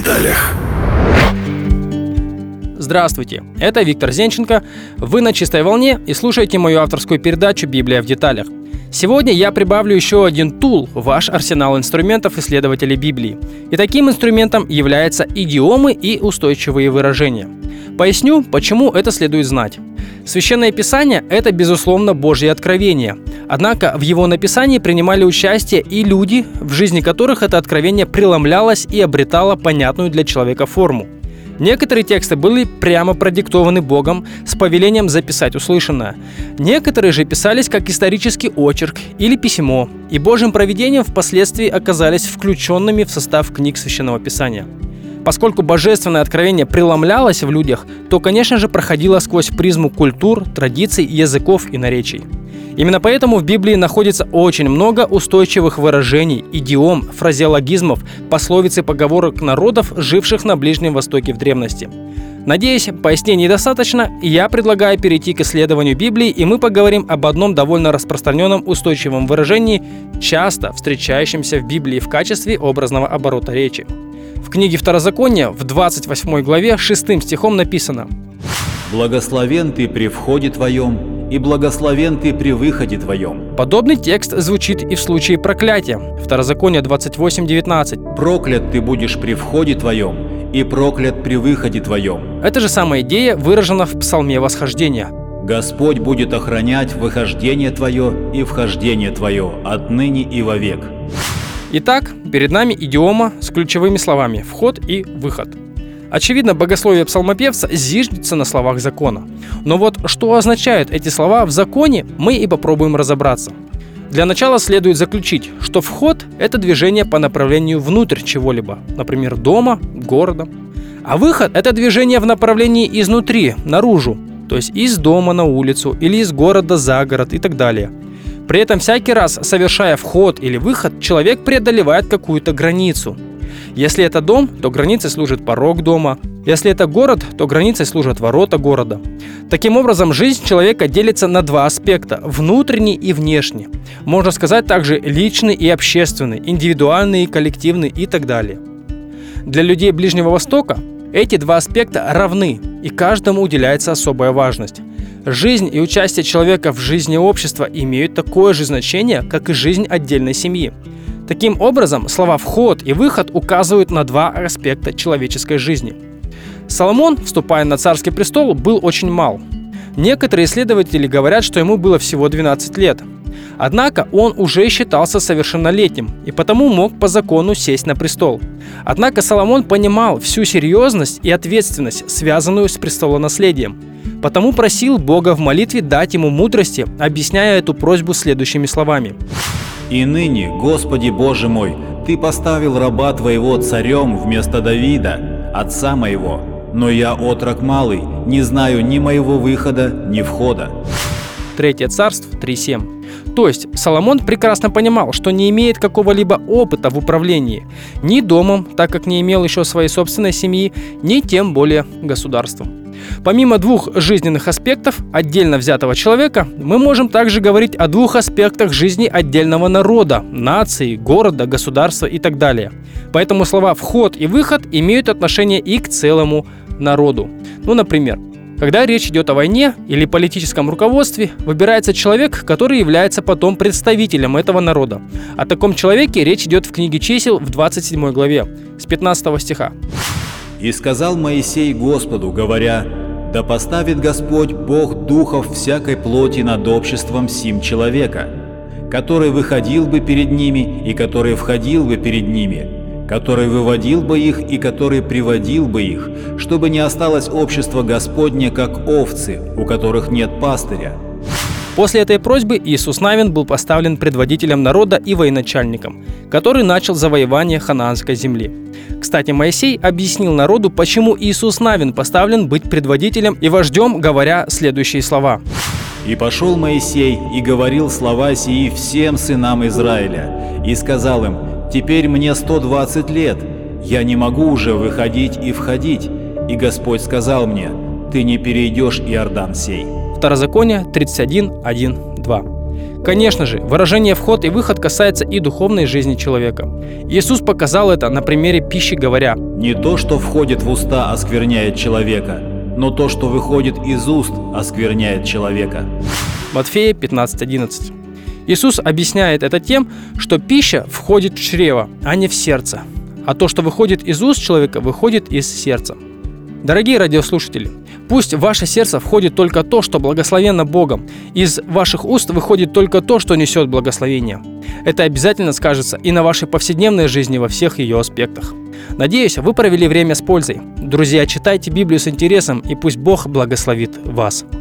деталях. Здравствуйте, это Виктор Зенченко. Вы на чистой волне и слушаете мою авторскую передачу «Библия в деталях». Сегодня я прибавлю еще один тул в ваш арсенал инструментов исследователей Библии. И таким инструментом являются идиомы и устойчивые выражения. Поясню, почему это следует знать. Священное Писание – это, безусловно, Божье откровение. Однако в его написании принимали участие и люди, в жизни которых это откровение преломлялось и обретало понятную для человека форму. Некоторые тексты были прямо продиктованы Богом с повелением записать услышанное. Некоторые же писались как исторический очерк или письмо, и Божьим провидением впоследствии оказались включенными в состав книг Священного Писания. Поскольку божественное откровение преломлялось в людях, то, конечно же, проходило сквозь призму культур, традиций, языков и наречий. Именно поэтому в Библии находится очень много устойчивых выражений, идиом, фразеологизмов, пословиц и поговорок народов, живших на Ближнем Востоке в древности. Надеюсь, пояснений достаточно, и я предлагаю перейти к исследованию Библии, и мы поговорим об одном довольно распространенном устойчивом выражении, часто встречающемся в Библии в качестве образного оборота речи. В книге Второзакония в 28 главе 6 стихом написано: «Благословен ты при входе твоем, и благословен ты при выходе твоем». Подобный текст звучит и в случае проклятия. Второзаконие 28:19. «Проклят ты будешь при входе твоем, и проклят при выходе твоем». Эта же самая идея выражена в Псалме Восхождения. «Господь будет охранять выхождение твое и вхождение твое отныне и вовек». Итак, перед нами идиома с ключевыми словами «вход» и «выход». Очевидно, богословие псалмопевца зиждется на словах закона. Но вот что означают эти слова в законе, мы и попробуем разобраться. Для начала следует заключить, что вход – это движение по направлению внутрь чего-либо, например, дома, города. А выход – это движение в направлении изнутри, наружу, то есть из дома на улицу или из города за город и так далее. При этом всякий раз, совершая вход или выход, человек преодолевает какую-то границу. Если это дом, то границей служит порог дома. Если это город, то границей служат ворота города. Таким образом, жизнь человека делится на два аспекта – внутренний и внешний. Можно сказать также личный и общественный, индивидуальный и коллективный и так далее. Для людей Ближнего Востока эти два аспекта равны, и каждому уделяется особая важность. Жизнь и участие человека в жизни общества имеют такое же значение, как и жизнь отдельной семьи. Таким образом, слова «вход» и «выход» указывают на два аспекта человеческой жизни. Соломон, вступая на царский престол, был очень мал. Некоторые исследователи говорят, что ему было всего 12 лет. Однако он уже считался совершеннолетним и потому мог по закону сесть на престол. Однако Соломон понимал всю серьезность и ответственность, связанную с престолонаследием. Потому просил Бога в молитве дать ему мудрости, объясняя эту просьбу следующими словами: «И ныне, Господи Боже мой, Ты поставил раба Твоего царем вместо Давида, отца моего, но я отрок малый, не знаю ни моего выхода, ни входа». 3 Царств 3:7. То есть Соломон прекрасно понимал, что не имеет какого-либо опыта в управлении ни домом, так как не имел еще своей собственной семьи, ни тем более государством. Помимо двух жизненных аспектов отдельно взятого человека, мы можем также говорить о двух аспектах жизни отдельного народа, нации, города, государства и так далее. Поэтому слова «вход» и «выход» имеют отношение и к целому народу. Например, когда речь идет о войне или политическом руководстве, выбирается человек, который является потом представителем этого народа. О таком человеке речь идет в книге Чисел в 27 главе, с 15 стиха. «И сказал Моисей Господу, говоря: да поставит Господь Бог духов всякой плоти над обществом сим человека, который выходил бы перед ними и который входил бы перед ними, который выводил бы их и который приводил бы их, чтобы не осталось общество Господне, как овцы, у которых нет пастыря». После этой просьбы Иисус Навин был поставлен предводителем народа и военачальником, который начал завоевание ханаанской земли. Кстати, Моисей объяснил народу, почему Иисус Навин поставлен быть предводителем и вождем, говоря следующие слова: «И пошел Моисей и говорил слова сии всем сынам Израиля, и сказал им: теперь мне 120 лет, я не могу уже выходить и входить. И Господь сказал мне: ты не перейдешь Иордан сей». Второзаконие 31:1-2. Конечно же, выражение «вход» и «выход» касается и духовной жизни человека. Иисус показал это на примере пищи, говоря: «Не то, что входит в уста, оскверняет человека, но то, что выходит из уст, оскверняет человека». Матфея 15:11. Иисус объясняет это тем, что пища входит в чрево, а не в сердце, а то, что выходит из уст человека, выходит из сердца. Дорогие радиослушатели, пусть в ваше сердце входит только то, что благословенно Богом. Из ваших уст выходит только то, что несет благословение. Это обязательно скажется и на вашей повседневной жизни во всех ее аспектах. Надеюсь, вы провели время с пользой. Друзья, читайте Библию с интересом, и пусть Бог благословит вас.